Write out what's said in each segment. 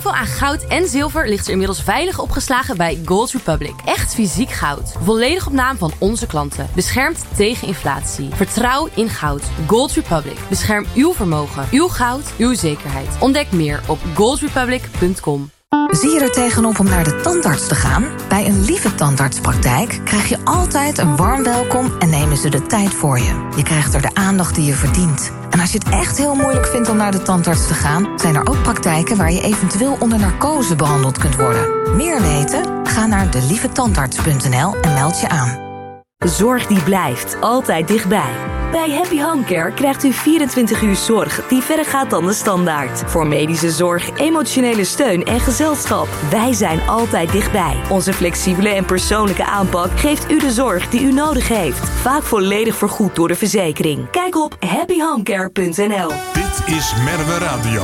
Zoveel aan goud en zilver ligt er inmiddels veilig opgeslagen bij Gold Republic. Echt fysiek goud. Volledig op naam van onze klanten. Beschermd tegen inflatie. Vertrouw in goud. Gold Republic. Bescherm uw vermogen. Uw goud. Uw zekerheid. Ontdek meer op goldrepublic.com. Zie je er tegenop om naar de tandarts te gaan? Bij een Lieve Tandartspraktijk krijg je altijd een warm welkom en nemen ze de tijd voor je. Je krijgt er de aandacht die je verdient. En als je het echt heel moeilijk vindt om naar de tandarts te gaan, zijn er ook praktijken waar je eventueel onder narcose behandeld kunt worden. Meer weten? Ga naar delievetandarts.nl en meld je aan. Zorg die blijft altijd dichtbij. Bij Happy Home Care krijgt u 24 uur zorg die verder gaat dan de standaard. Voor medische zorg, emotionele steun en gezelschap. Wij zijn altijd dichtbij. Onze flexibele en persoonlijke aanpak geeft u de zorg die u nodig heeft. Vaak volledig vergoed door de verzekering. Kijk op happyhomecare.nl. Dit is Merwe Radio.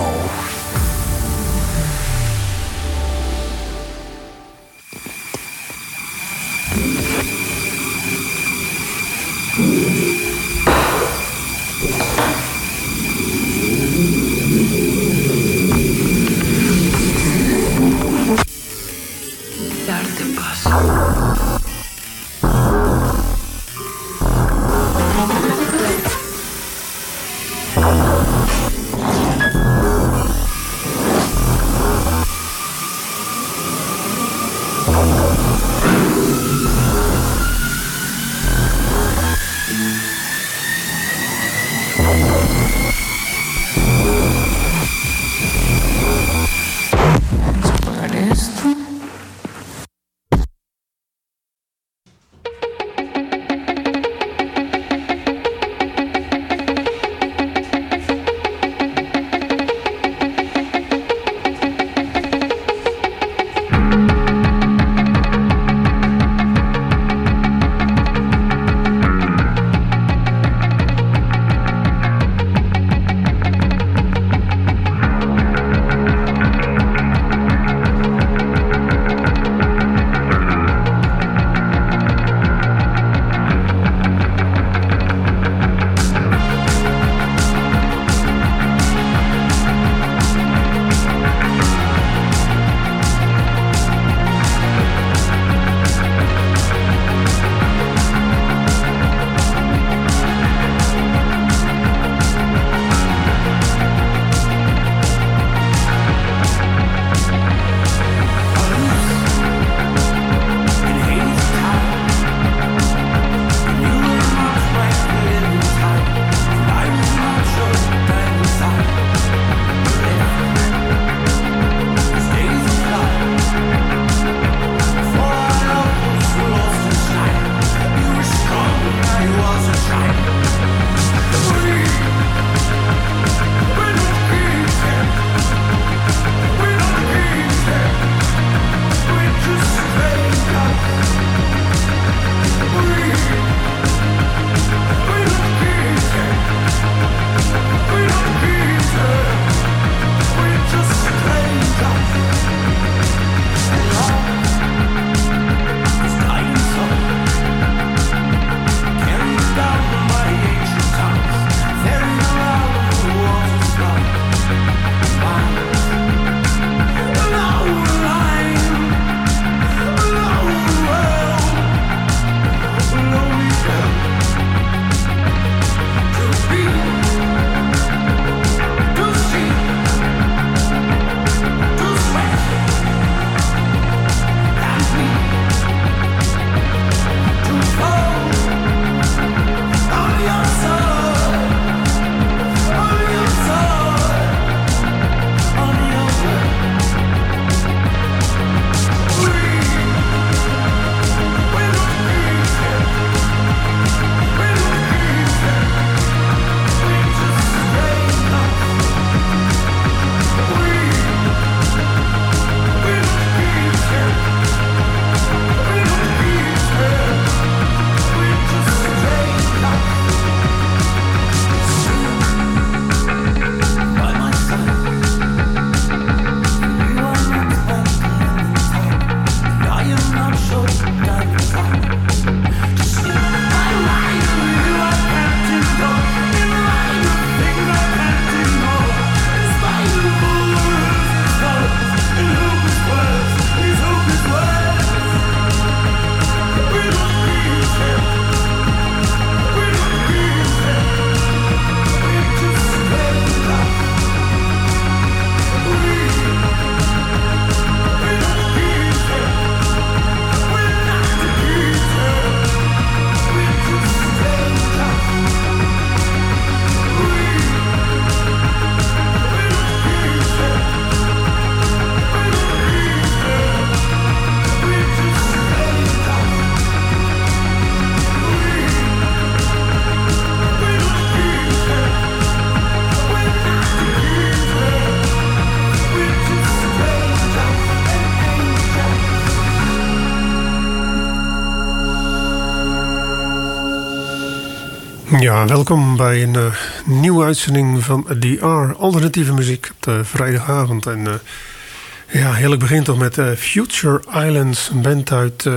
Ja, welkom bij een nieuwe uitzending van DR, alternatieve muziek op de vrijdagavond. En heerlijk begint toch met Future Islands, een band uit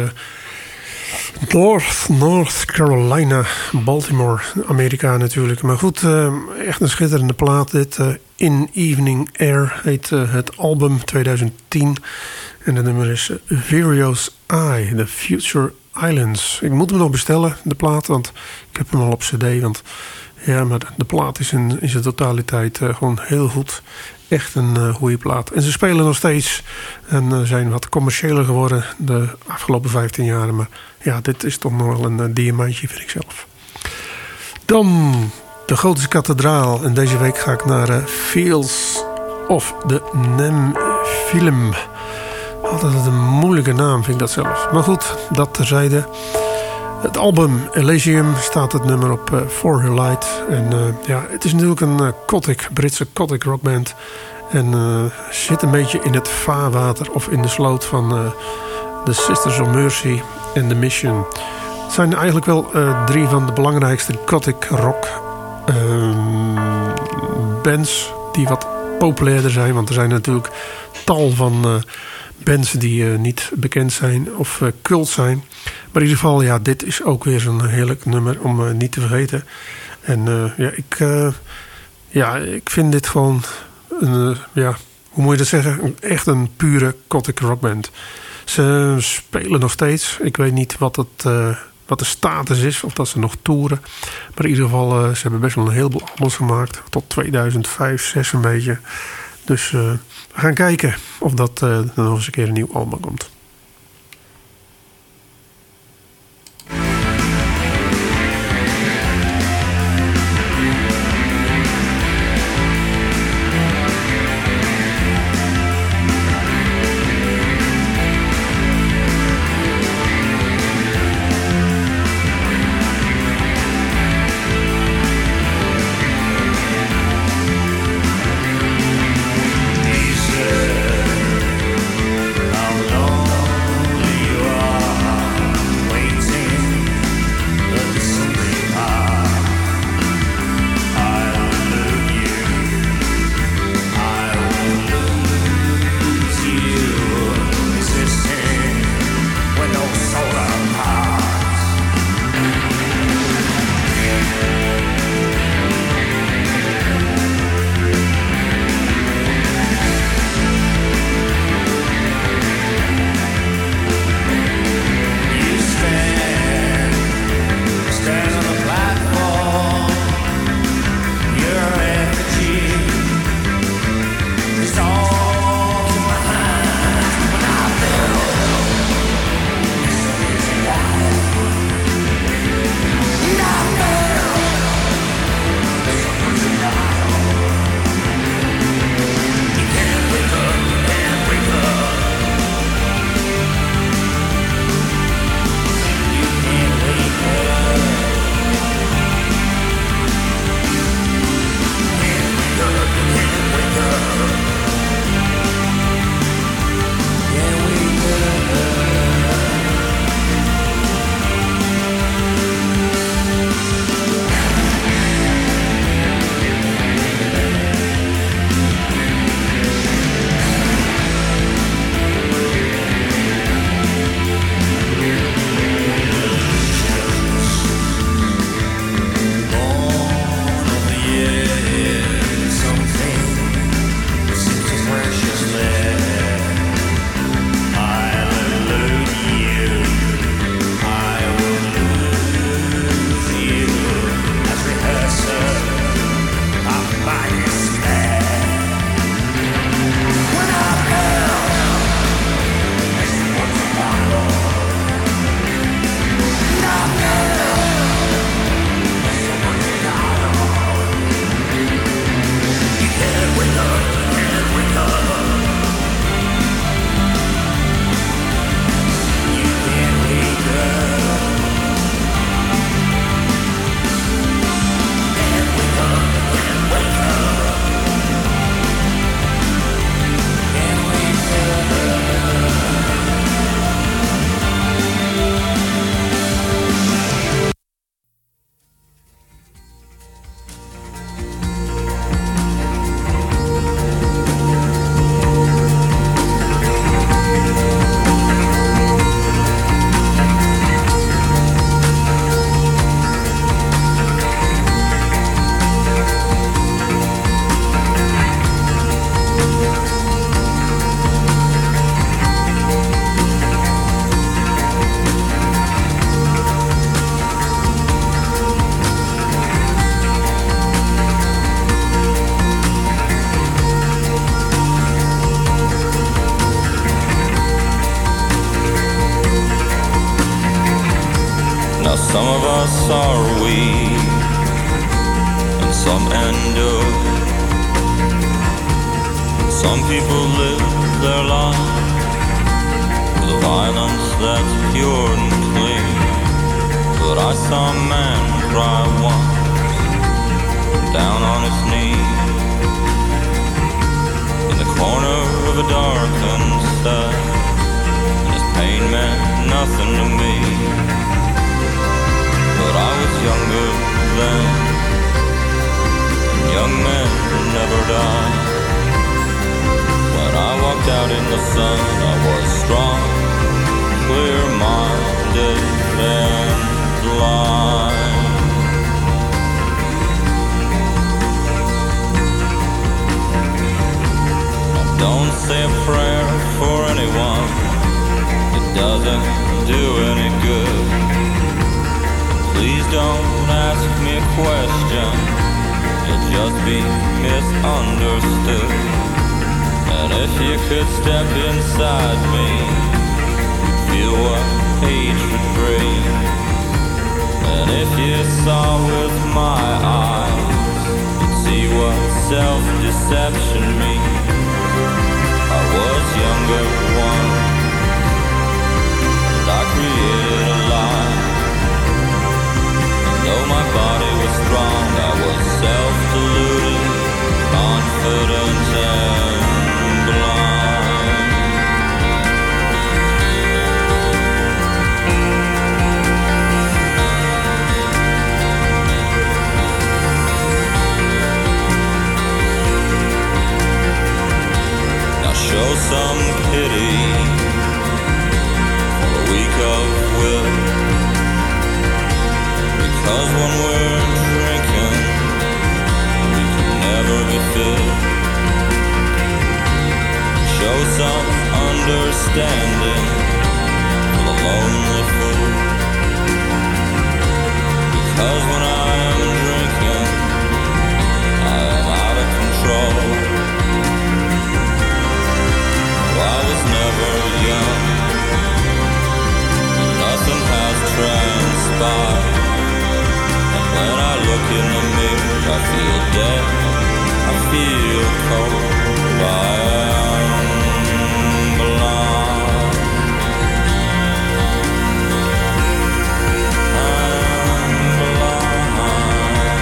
North Carolina, Baltimore, Amerika natuurlijk. Maar goed, echt een schitterende plaat dit. In Evening Air heet het album 2010. En de nummer is Virio's Eye, The Future Islands. Ik moet hem nog bestellen, de plaat, want ik heb hem al op cd. Want ja, maar de plaat is in zijn totaliteit gewoon heel goed. Echt een goede plaat. En ze spelen nog steeds en zijn wat commerciëler geworden de afgelopen 15 jaar. Maar ja, dit is toch nog wel een diamantje, vind ik zelf. Dan de Gotische Kathedraal. En deze week ga ik naar Fields of the Nephilim. Altijd een moeilijke naam, vind ik dat zelf. Maar goed, dat terzijde. Het album Elysium staat het nummer op For Her Light. En het is natuurlijk een Britse gothic rockband. En zit een beetje in het vaarwater of in de sloot van de Sisters of Mercy en The Mission. Het zijn eigenlijk wel 3 van de belangrijkste gothic rock bands die wat populairder zijn. Want er zijn natuurlijk tal van bands die niet bekend zijn of cult zijn. Maar in ieder geval, ja, dit is ook weer zo'n heerlijk nummer om niet te vergeten. En ik vind dit gewoon hoe moet je dat zeggen? Echt een pure gothic rockband. Ze spelen nog steeds. Ik weet niet wat de status is, of dat ze nog toeren. Maar in ieder geval, ze hebben best wel een heleboel albums gemaakt. Tot 2005, 2006 een beetje. Dus we gaan kijken of dat er nog eens een keer een nieuw album komt. How long Now some of us are weak, and some endure. Some people live their life with a violence that's pure and clean. But I saw a man cry once, down on his knees, in the corner of a darkened cell, and his pain meant nothing to me. But I was younger then, and young men never die. When I walked out in the sun, I was strong, clear-minded, and blind. Now don't say a prayer for anyone, it doesn't do any good. Please don't ask me a question, you'll just be misunderstood. And if you could step inside me, you'd feel what hatred brings. And if you saw with my eyes, you'd see what self-deception means. I was younger once, and I created a lie. And though my body was strong, I was self-deluded, confident and show some pity for the weak of will, because when we're drinking, we can never be filled. Show some understanding for the lonely fool, because when I am drinking, I am out of control. I was never young, nothing has transpired. And when I look in the mirror, I feel dead, I feel cold, I am blind. I'm blind.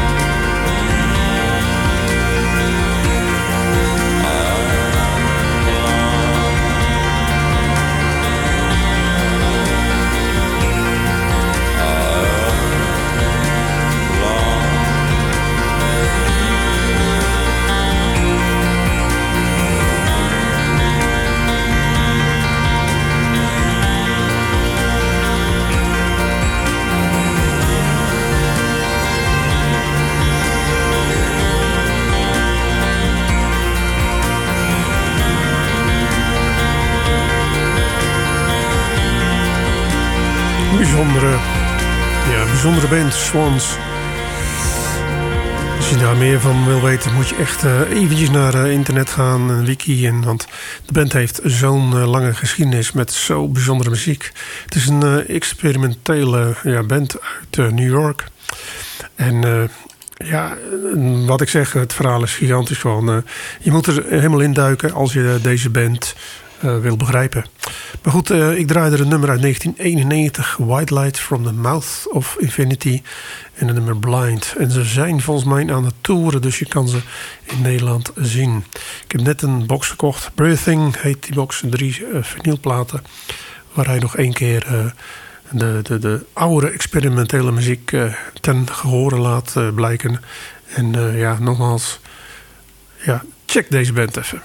Bijzondere band, Swans. Als je daar meer van wil weten, moet je echt eventjes naar internet gaan, een wiki. Want de band heeft zo'n lange geschiedenis met zo bijzondere muziek. Het is een experimentele band uit New York. En wat ik zeg, het verhaal is gigantisch. Gewoon, je moet er helemaal induiken als je deze band wil begrijpen. Maar goed, ik draai er een nummer uit 1991. White Light from the Mouth of Infinity. En een nummer Blind. En ze zijn volgens mij aan het toeren, dus je kan ze in Nederland zien. Ik heb net een box gekocht. Breathing heet die box. 3 vinylplaten. Waar hij nog 1 keer de oude experimentele muziek ten gehore laat blijken. En nogmaals, check deze band even.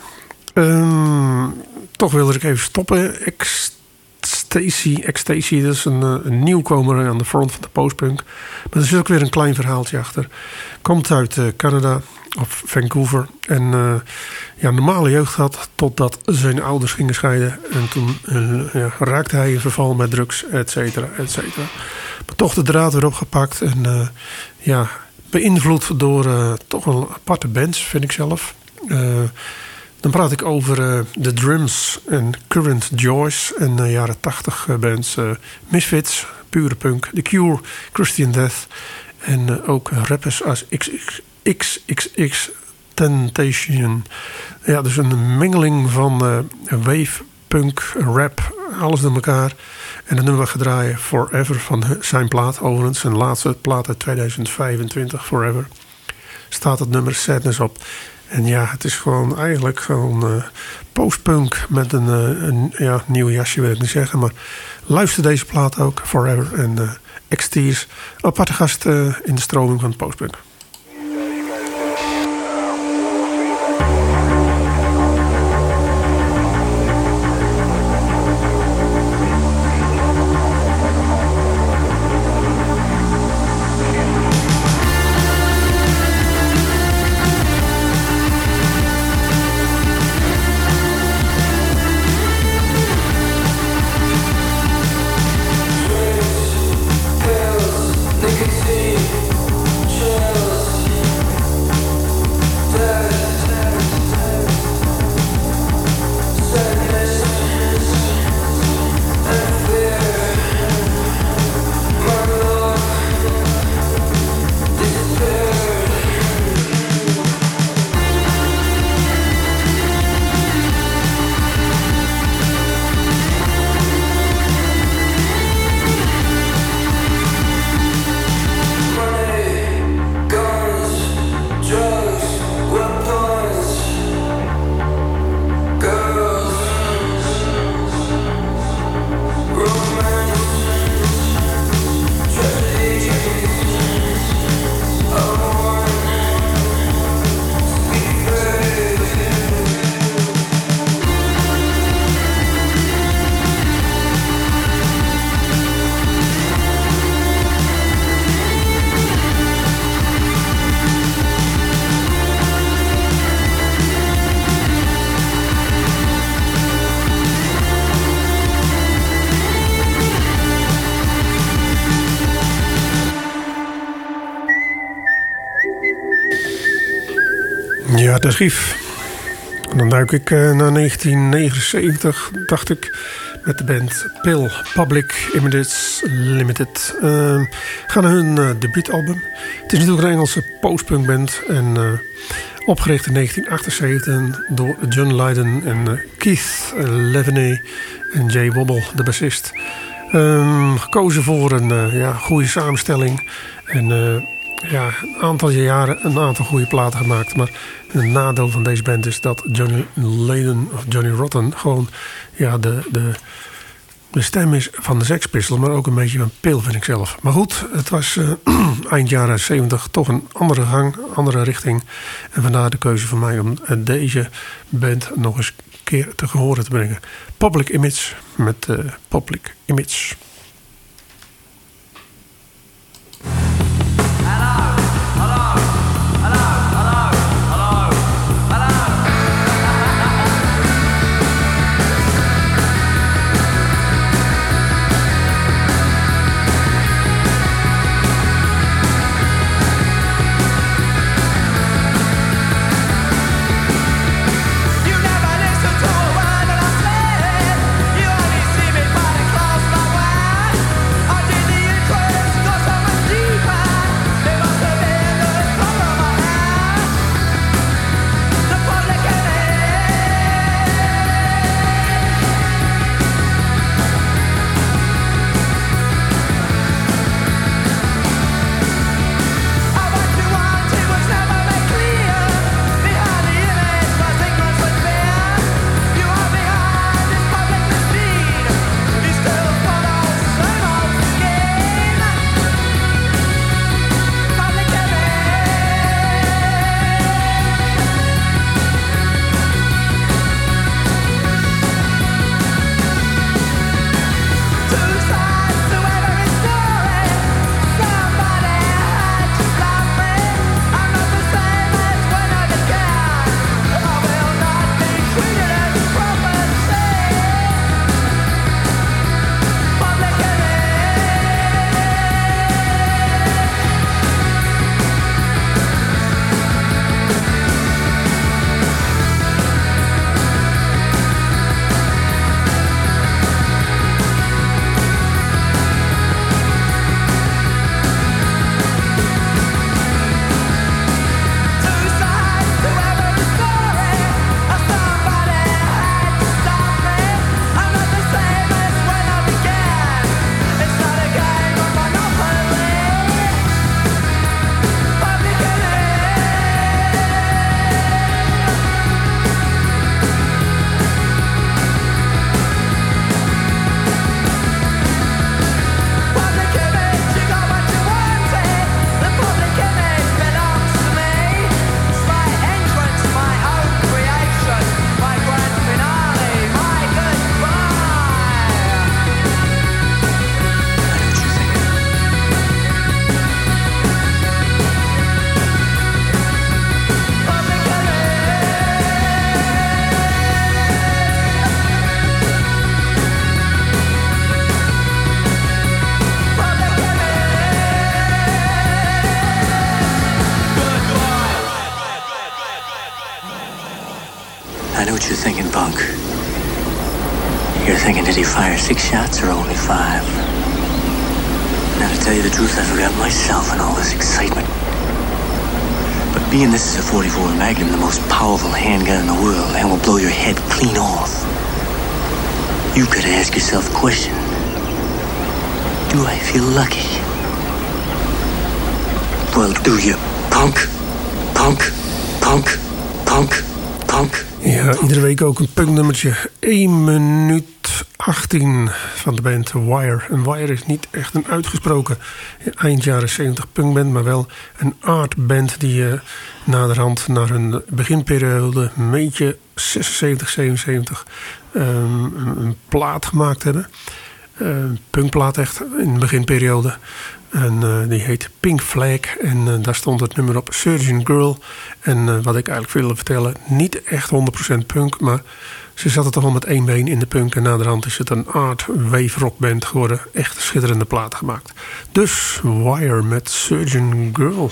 Toch wilde ik even stoppen. Ecstasy, dat is een nieuwkomer aan de front van de postpunk. Maar er zit ook weer een klein verhaaltje achter. Komt uit Canada, of Vancouver. En normale jeugd had totdat zijn ouders gingen scheiden. En toen raakte hij in verval met drugs, et cetera, et cetera. Maar toch de draad weer opgepakt. En beïnvloed door toch wel aparte bands, vind ik zelf. Dan praat ik over The Drums en Current Joys en jaren 80 bands Misfits, pure punk. The Cure, Christian Death. En ook rappers als XXX Temptation. Ja, dus een mengeling van wave, punk, rap, alles door elkaar. En dan nummer we gaan draaien Forever van zijn plaat. Overigens zijn laatste plaat uit 2025, Forever. Staat het nummer Sadness op. En ja, het is gewoon eigenlijk gewoon postpunk met een nieuw jasje, wil ik niet zeggen. Maar luister deze plaat ook, Forever en X-Tears. Aparte gast in de stroming van het postpunk. Ja, de schief. Dan duik ik naar 1979, dacht ik, met de band Pill, Public Images Limited. Gaan naar hun debuutalbum. Het is natuurlijk een Engelse postpunkband en opgericht in 1978 door John Lydon en Keith Leveney en Jay Wobble, de bassist. Gekozen voor een goede samenstelling en een aantal jaren een aantal goede platen gemaakt. Maar een nadeel van deze band is dat Johnny Lydon of Johnny Rotten gewoon de stem is van de Sex Pistols, maar ook een beetje van Pill, vind ik zelf. Maar goed, het was eind jaren 70 toch een andere gang, andere richting. En vandaar de keuze van mij om deze band nog eens een keer te gehoren te brengen. Public Image met Public Image. You never listen to a word that I say. You only see me fighting close my way. thinking, did he fire 6 shots or only 5? Now, to tell you the truth, I forgot myself in all this excitement. But being this is a 44 Magnum, the most powerful handgun in the world, and will blow your head clean off, you could ask yourself a question. Do I feel lucky? Well, do you, punk? Punk, punk, punk, punk. Ja, iedere week ook een punknummertje. 1 minuut 18 van de band Wire. En Wire is niet echt een uitgesproken eind jaren 70 punkband, maar wel een artband die naderhand naar hun beginperiode, een beetje 76, 77, een plaat gemaakt hebben. Punkplaat echt in de beginperiode. En die heet Pink Flag. En daar stond het nummer op, Surgeon Girl. En wat ik eigenlijk wilde vertellen, niet echt 100% punk, maar ze zaten toch al met 1 been in de punk. En naderhand is het een art wave rockband geworden. Echt schitterende platen gemaakt. Dus Wire met Surgeon Girl.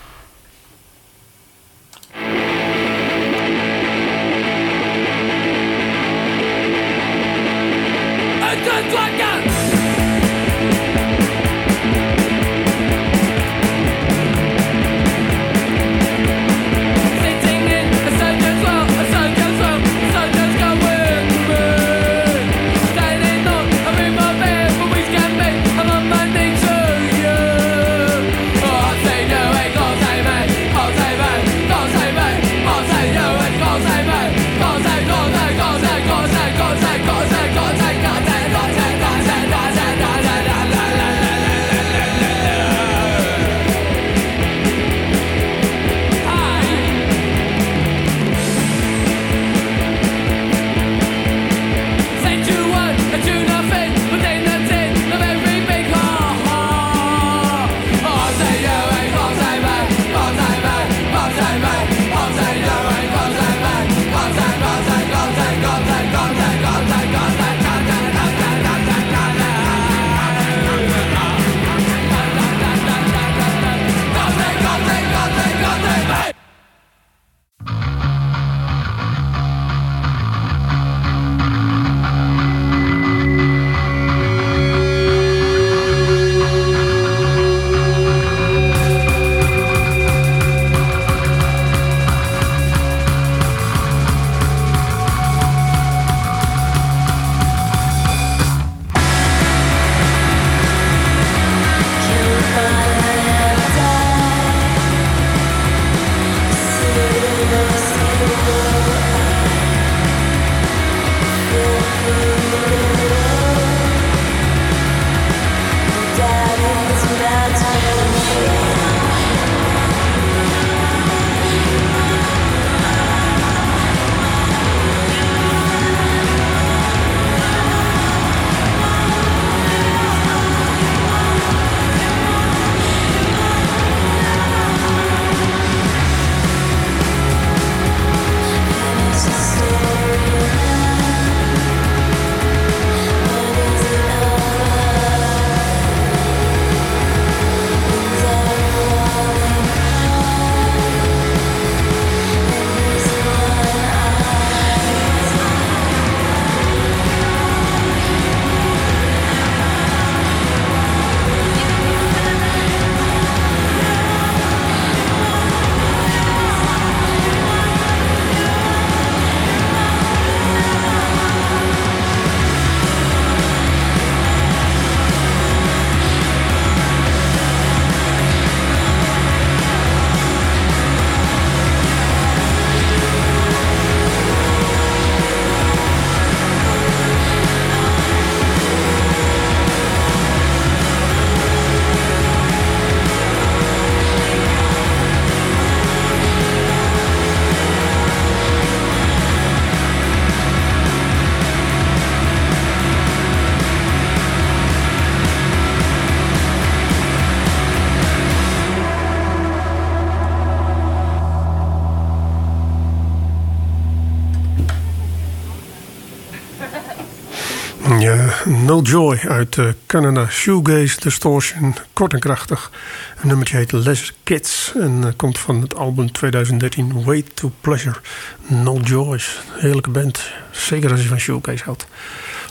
No Joy uit Canada. Shoegaze Distortion, kort en krachtig. Een nummertje heet Lesser Kids en komt van het album 2013 Way to Pleasure. No Joy, heerlijke band. Zeker als je van shoegaze houdt.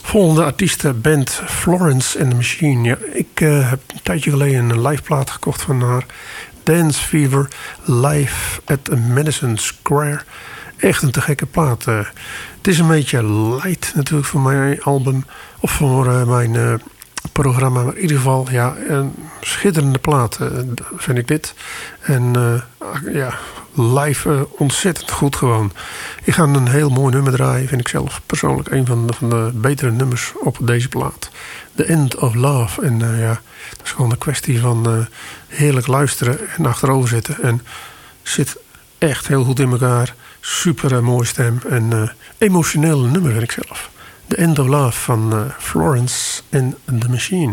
Volgende artiestenband Florence and the Machine. Ja, ik heb een tijdje geleden een liveplaat gekocht van haar. Dance Fever live at Madison Square. Echt een te gekke plaat. Het is een beetje light natuurlijk voor mijn album. Of voor mijn programma. Maar in ieder geval, ja, een schitterende plaat vind ik dit. En ja, live ontzettend goed gewoon. Ik ga een heel mooi nummer draaien. Vind ik zelf persoonlijk een van de betere nummers op deze plaat. The End of Love. En ja, dat is gewoon een kwestie van heerlijk luisteren en achterover zitten. En zit echt heel goed in elkaar. Super mooie stem. En emotioneel nummer vind ik zelf. The End of Love van Florence and the Machine.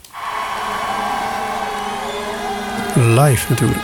Live natuurlijk.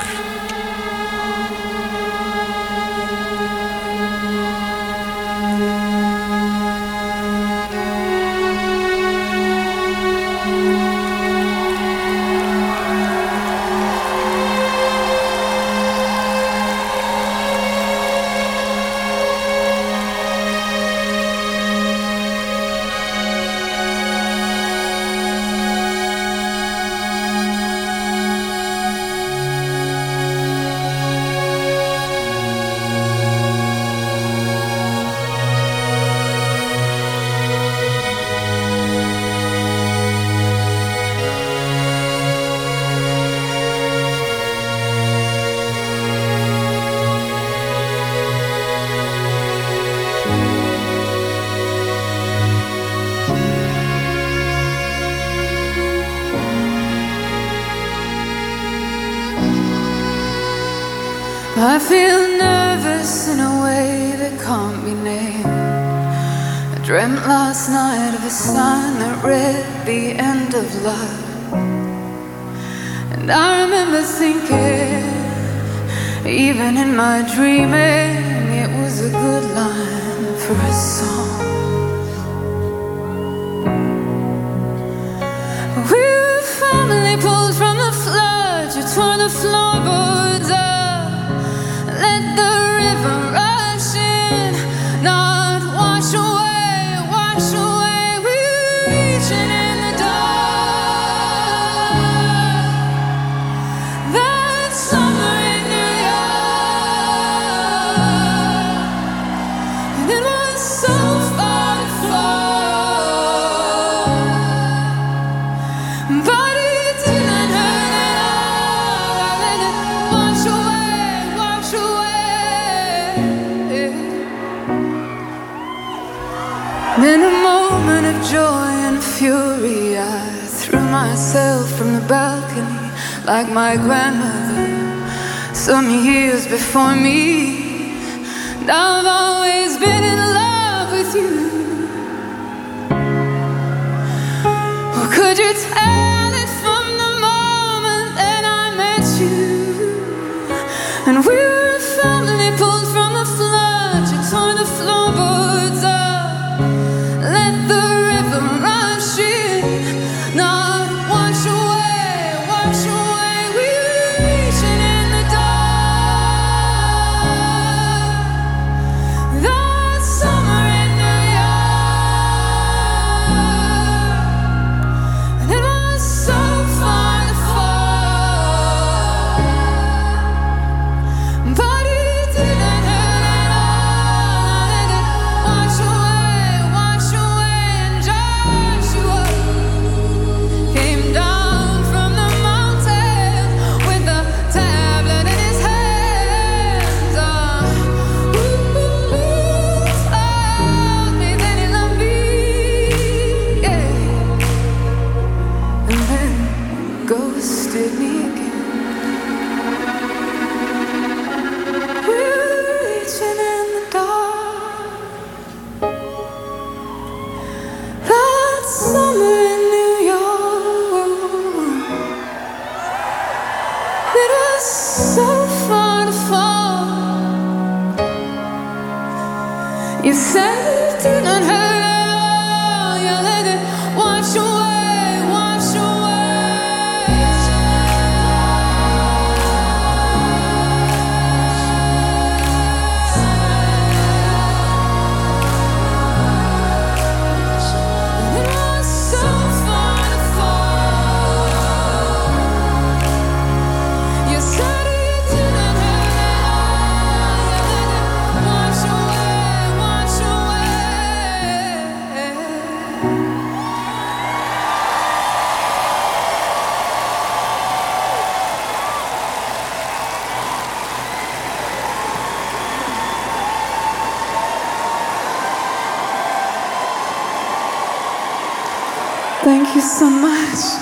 I feel nervous in a way that can't be named. I dreamt last night of a sign that read the end of love. And I remember thinking, even in my dreaming, it was a good line for a song. We were a family pulled from the flood. You tore the floorboards up. Let the river rush in, not wash away, wash away. We were reaching in the dark. That summer in New York, and it was so far to fall, but it didn't hurt at all. I let it wash away, wash away. In a moment of joy and fury, I threw myself from the balcony like my grandmother some years before me. And I've always been in love with you. Or could you tell it from the moment that I met you? And we were a family pulled from the flood. You tore the floorboards up. Let the river rush in, not wash away, wash away. We were reaching in the dark. That summer in New York, and it was so far to fall, but it didn't hurt at all. I let it wash away, wash away. And Joshua came down from the mountain with the tablet in his hands. Told me that he loved me, yeah, and then ghosted me again. We're reaching in the dark. That summer in New York, it was so far to fall. You said it didn't hurt at all. You let it wash away, wash away. Thank you so much.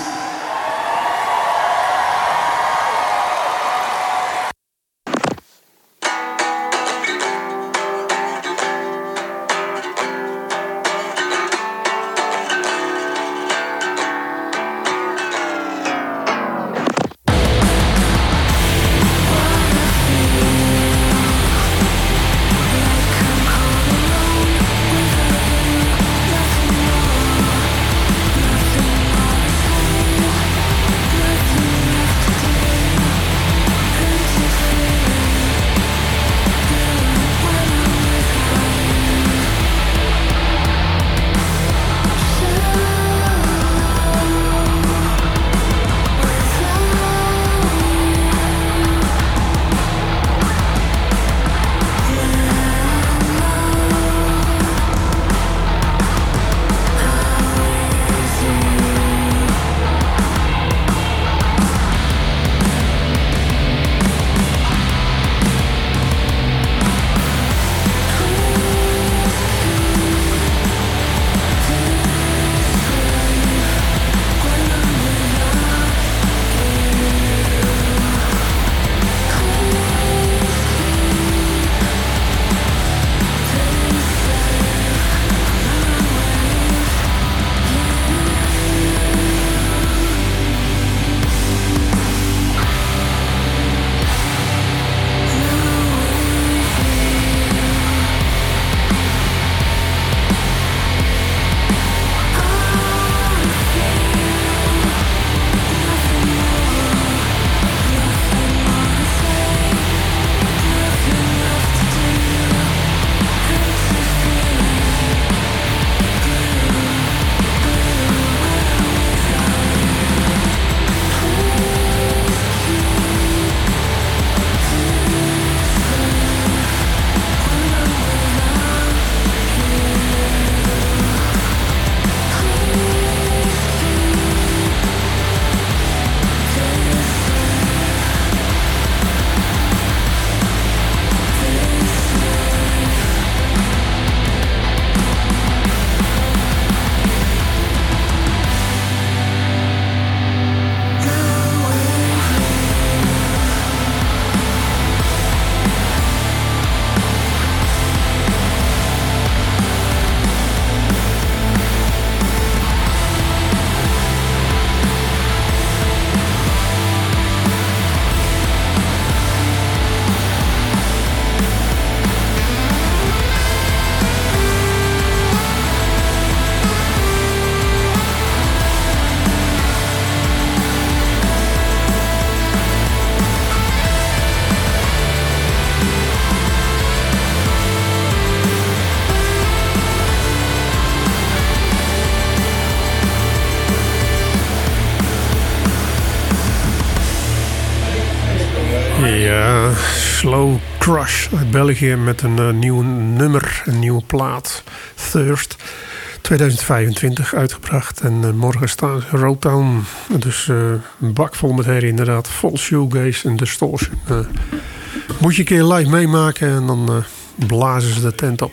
Ja, Slow Crush uit België met een nieuw nummer, een nieuwe plaat. Thirst, 2025 uitgebracht. En morgen staan ze Roadtown. Dus een bak vol met herrie inderdaad. Vol shoegaze en distortion. Moet je een keer live meemaken en dan blazen ze de tent op.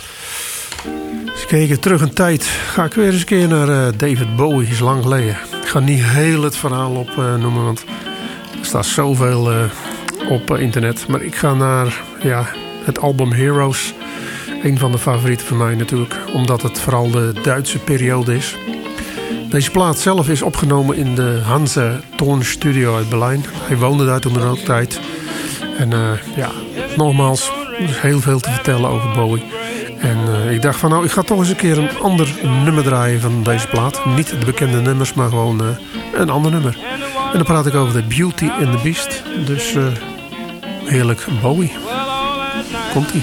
Eens kijken, terug in tijd. Ga ik weer eens een keer naar David Bowie, is lang geleden. Ik ga niet heel het verhaal opnoemen, want er staat zoveel op internet. Maar ik ga naar het album Heroes. Een van de favorieten van mij natuurlijk. Omdat het vooral de Duitse periode is. Deze plaat zelf is opgenomen in de Hanse Tonstudio uit Berlijn. Hij woonde daar toen ook tijd. En nogmaals, er is heel veel te vertellen over Bowie. En ik dacht van ik ga toch eens een keer een ander nummer draaien van deze plaat. Niet de bekende nummers, maar gewoon een ander nummer. En dan praat ik over The Beauty and the Beast. Dus heerlijk Bowie. Komt-ie.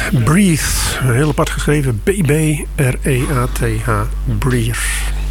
Breathe. Heel apart geschreven. B-B-R-E-A-T-H. Breathe.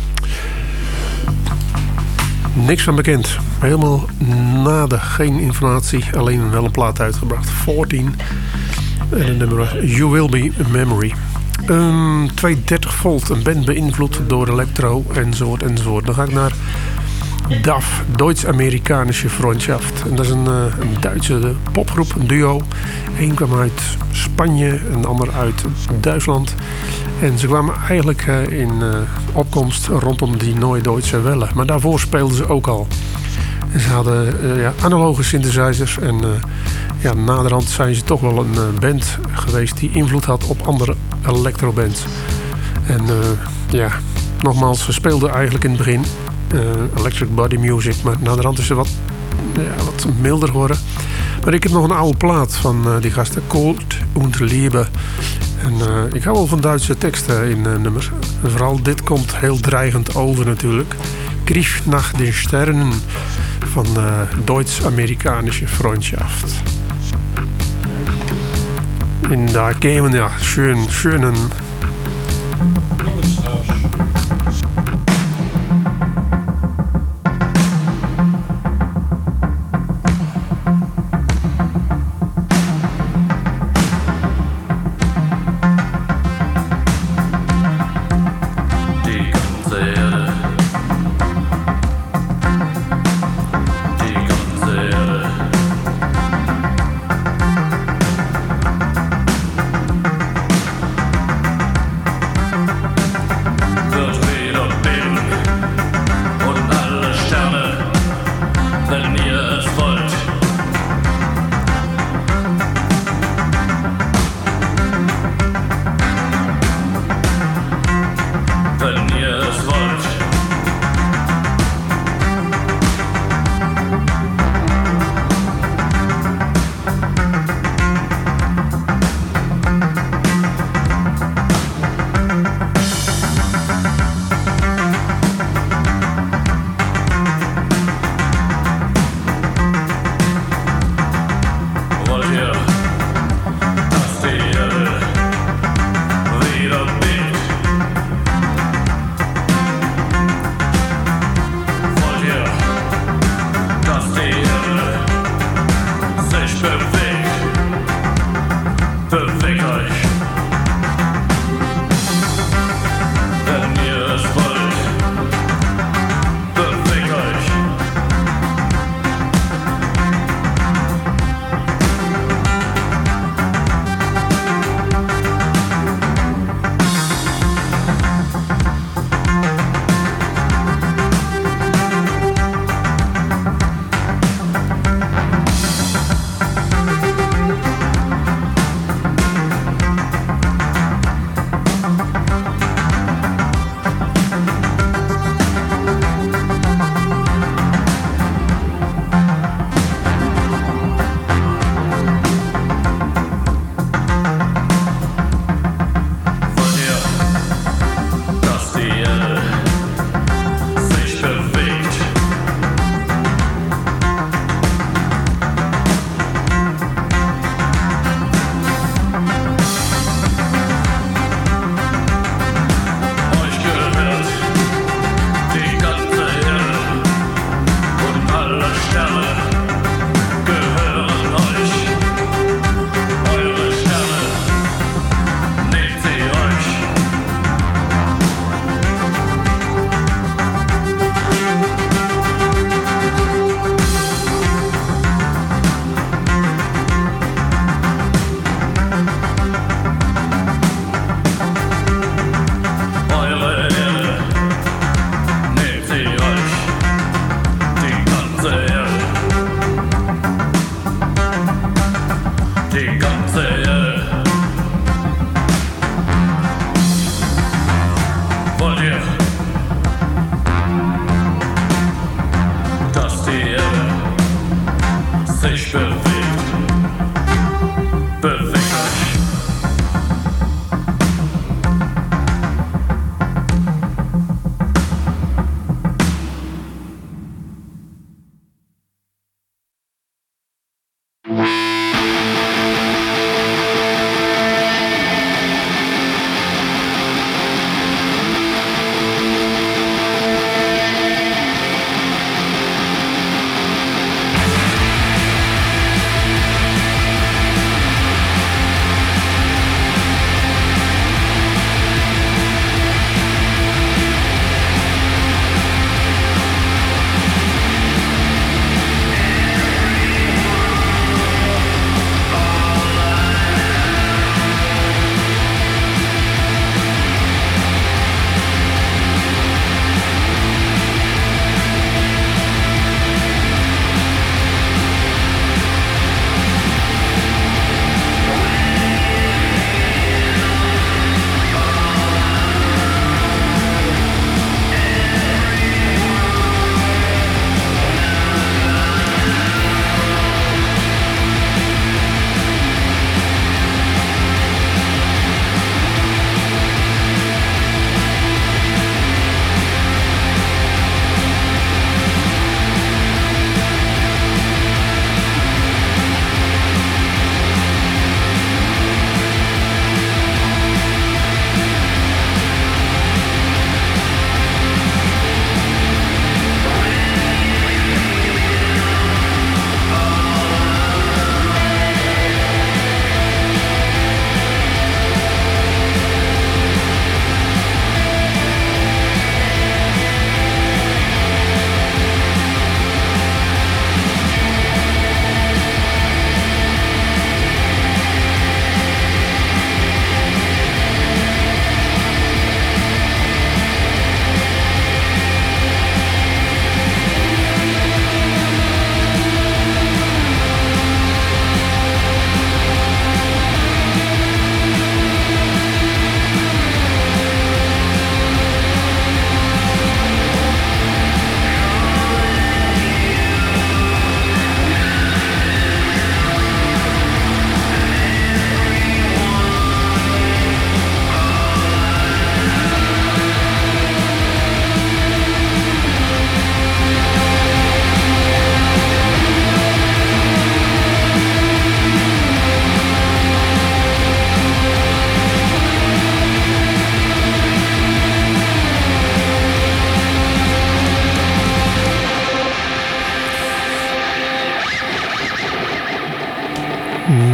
Niks van bekend. Helemaal nada. Geen informatie. Alleen wel een plaat uitgebracht. 14. En het nummer was You Will Be a Memory. 230 volt. Een band beïnvloed door electro enzovoort enzovoort. Dan ga ik naar DAF, Duits-Amerikanische Freundschaft. En dat is een Duitse popgroep, een duo. Eén kwam uit Spanje en de ander uit Duitsland. En ze kwamen eigenlijk in opkomst rondom die Neue Deutsche Welle. Maar daarvoor speelden ze ook al. En ze hadden analoge synthesizers. En naderhand zijn ze toch wel een band geweest die invloed had op andere electrobands. En nogmaals, ze speelden eigenlijk in het begin electric body music, maar naderhand is ze wat milder geworden. Maar ik heb nog een oude plaat van die gasten, Cold und Liebe. En ik hou wel van Duitse teksten in nummers. En vooral dit komt heel dreigend over natuurlijk. Griff nach den Sternen van Duits-Amerikanische Freundschaft. En daar kämen schönen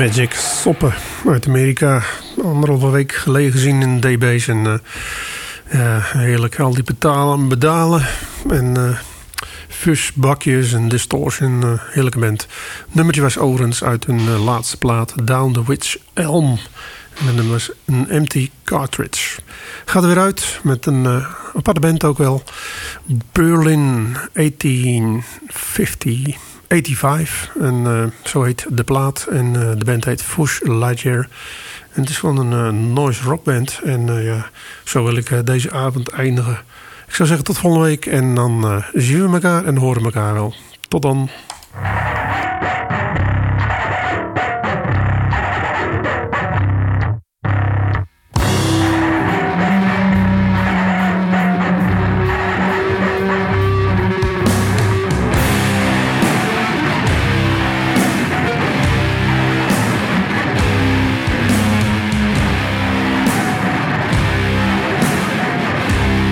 Magic Soppen uit Amerika. 1,5 week geleden gezien in DB's. En ja, heerlijk. Al die pedalen en fusbakjes en distortion. Heerlijke band. Het nummertje was overigens uit hun laatste plaat Down the Witch Elm. En het nummer was een Empty Cartridge. Gaat er weer uit met een aparte band ook wel. Berlin 1885. En zo heet de plaat. En de band heet Fush Lightyear. En het is gewoon een noise rockband. En ja, zo wil ik deze avond eindigen. Ik zou zeggen tot volgende week. En dan zien we elkaar en horen elkaar wel. Tot dan.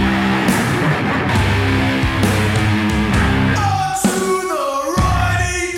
To the riding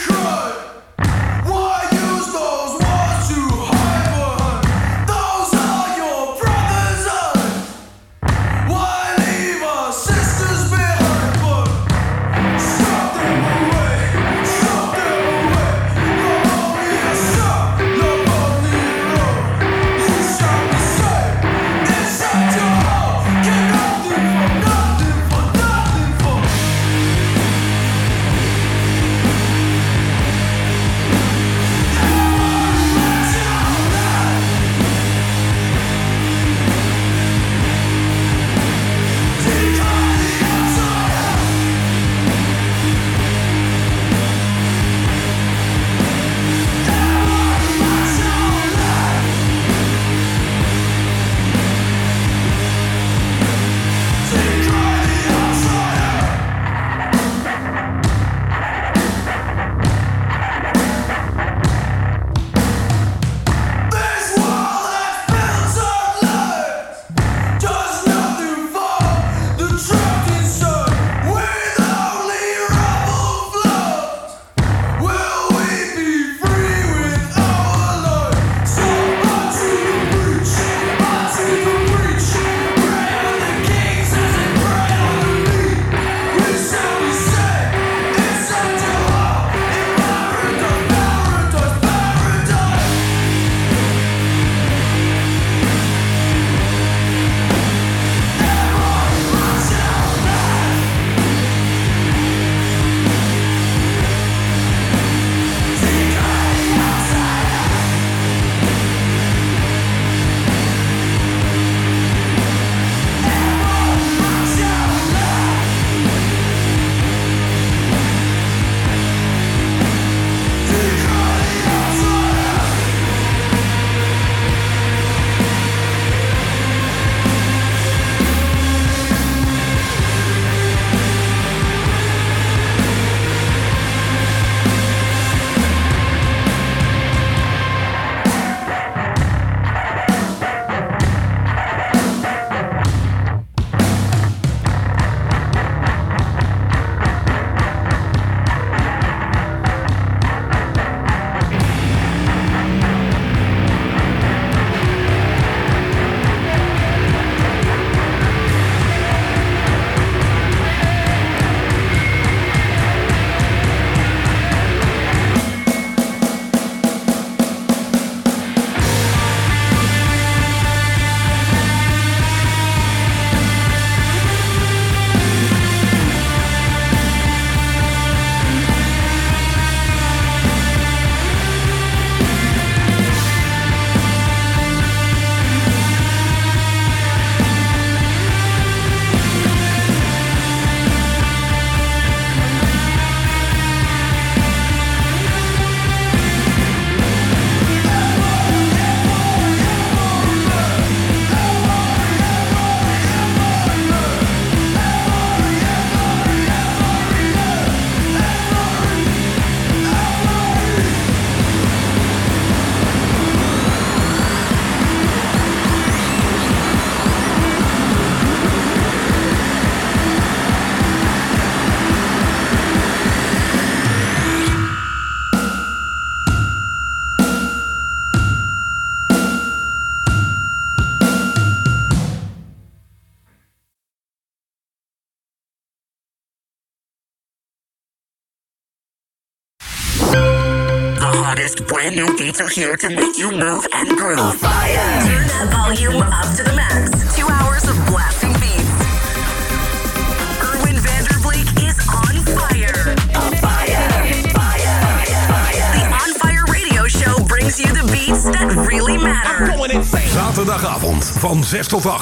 hottest brand new beats are here to make you move and groove. On fire! Turn that volume up to the max. 2 hours of blasting beats. Erwin Vanderbleek is on fire. On fire! Fire! Fire! The On Fire Radio Show brings you the beats that really matter. Zaterdagavond van 6 tot 8.